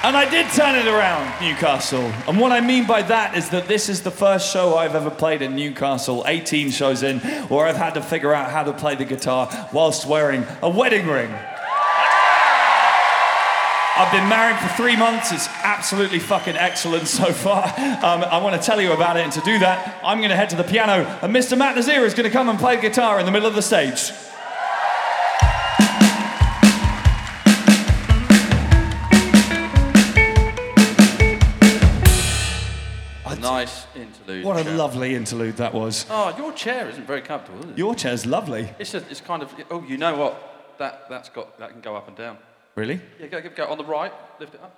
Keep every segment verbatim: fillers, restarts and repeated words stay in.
And I did turn it around, Newcastle. And what I mean by that is that this is the first show I've ever played in Newcastle, eighteen shows in, where I've had to figure out how to play the guitar whilst wearing a wedding ring. I've been married for three months. It's absolutely fucking excellent so far. Um, I want to tell you about it, and to do that, I'm going to head to the piano, and Mister Matt Nazir is going to come and play guitar in the middle of the stage. Nice interlude. What a chair. lovely interlude that was. Oh, your chair isn't very comfortable, is it? Your chair's lovely. It's just, it's kind of. Oh, you know what? That that's got that can go up and down. Really? Yeah, go, go on the right. Lift it up.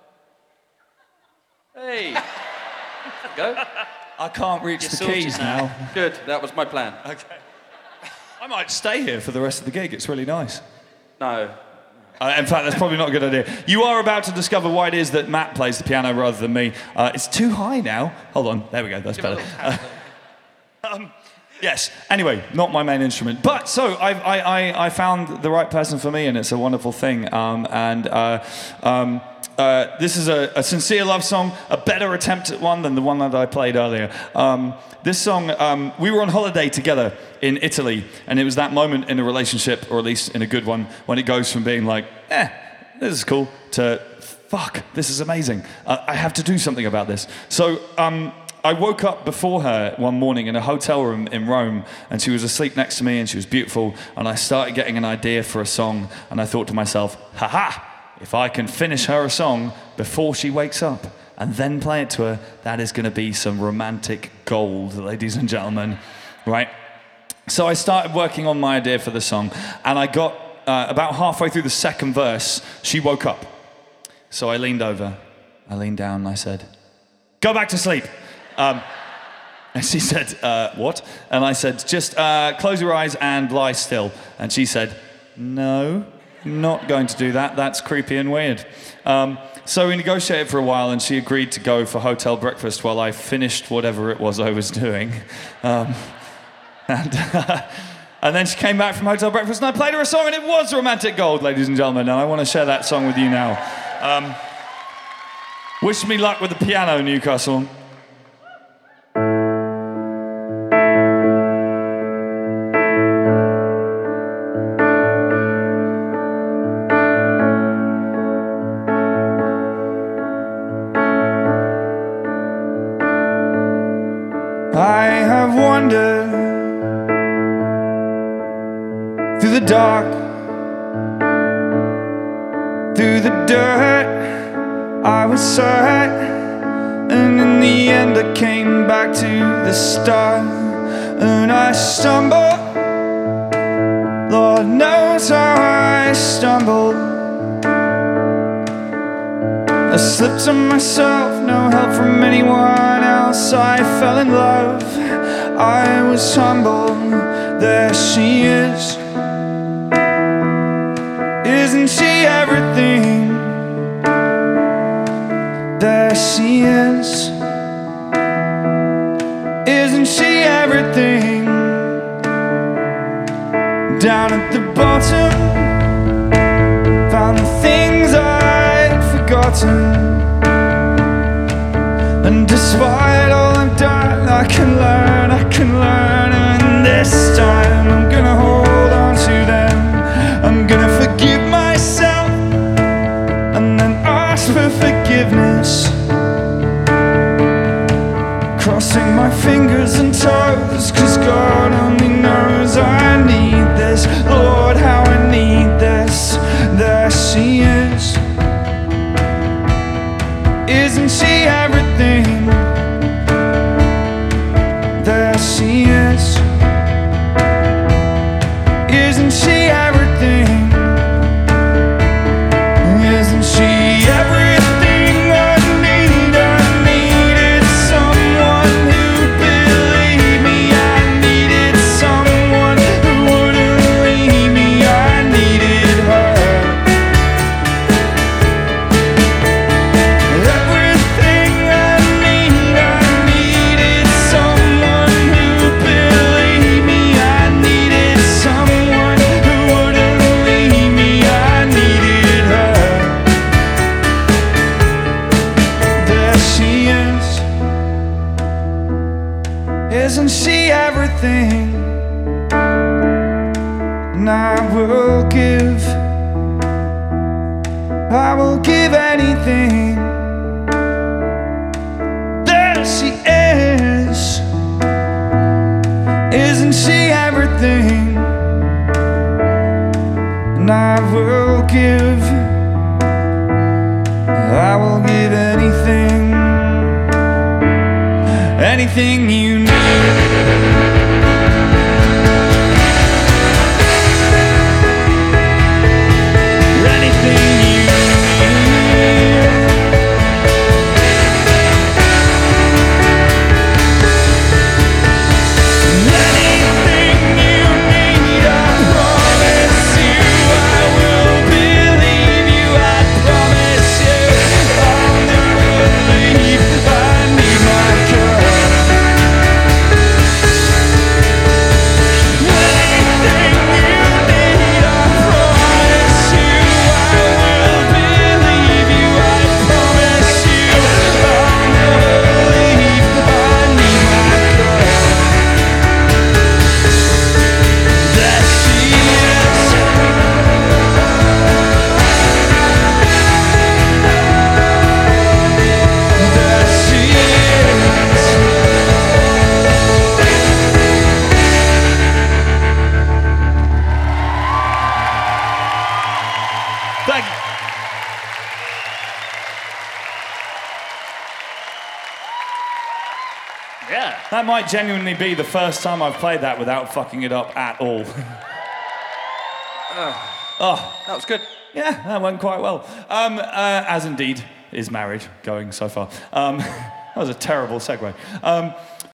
Hey. Go. I can't reach You're the sorted keys now. now. Good. That was my plan. Okay. I might stay here for the rest of the gig. It's really nice. No. Uh, in fact, that's probably not a good idea. You are about to discover why it is that Matt plays the piano rather than me. Uh, it's too high now. Hold on. There we go. That's better. Uh, um, yes. Anyway, not my main instrument. But so I, I, I, I found the right person for me, and it's a wonderful thing. Um, and uh, um, uh, this is a, a sincere love song, a better attempt at one than the one that I played earlier. Um, this song, um, we were on holiday together in Italy, and it was that moment in a relationship, or at least in a good one, when it goes from being like, eh, this is cool, to fuck, this is amazing. Uh, I have to do something about this. So um, I woke up before her one morning in a hotel room in Rome, and she was asleep next to me, and she was beautiful, and I started getting an idea for a song, and I thought to myself, haha, if I can finish her a song before she wakes up, and then play it to her, that is going to be some romantic gold, ladies and gentlemen, right? So I started working on my idea for the song, and I got uh, about halfway through the second verse, she woke up. So I leaned over, I leaned down, and I said, go back to sleep. Um, and she said, uh, what? And I said, just uh, close your eyes and lie still. And she said, no, not going to do that. That's creepy and weird. Um, so we negotiated for a while, and she agreed to go for hotel breakfast while I finished whatever it was I was doing. Um, and, uh, and then she came back from hotel breakfast, and I played her a song, and it was romantic gold, ladies and gentlemen, and I want to share that song with you now. Um, wish me luck with the piano, Newcastle. I have wandered through the dark, through the dirt. I was sad, and in the end I came back to the start. And I stumbled, Lord knows how I stumbled. I slipped on myself, no help from anyone else. I fell in love, I was humble. There she is. Isn't she everything? There she is. Isn't she everything? Down at the bottom, found the things I'd forgotten. And despite all I've done, I can learn, I can learn. And this time I'm gonna hold on to them. I'm gonna forgive myself and then ask for forgiveness, crossing my fingers and toes, 'cause God only knows I need this. Lord, how I need this. There she is. Isn't she everything? There she is. Isn't she everything? Isn't she everything I need? I needed someone who'd believe me. I needed someone who wouldn't leave me. I needed her. Everything I need. Isn't she everything? And I will give, I will give anything. There she is. Isn't she everything? And I will give, I will give anything, anything you need. Thank you. Yeah. That might genuinely be the first time I've played that without fucking it up at all. Uh, Oh, that was good. yeah, that went quite well. Um, uh, as indeed is married, going so far. Um, that was a terrible segue. Um,